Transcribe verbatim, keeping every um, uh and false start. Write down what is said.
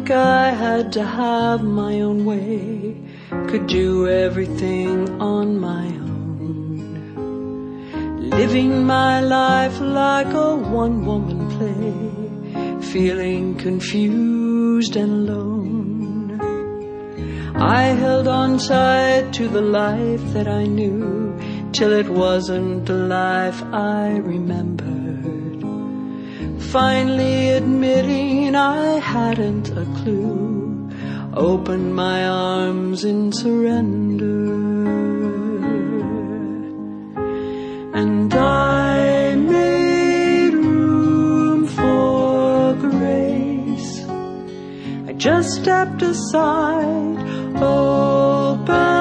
think I had to have my own way, could do everything on my own, living my life like a one-woman play, feeling confused and alone. I held on tight to the life that I knew, till it wasn't the life I remembered, finally admitting I hadn't a clue, opened my arms in surrender. And I made room for grace, I just stepped aside, open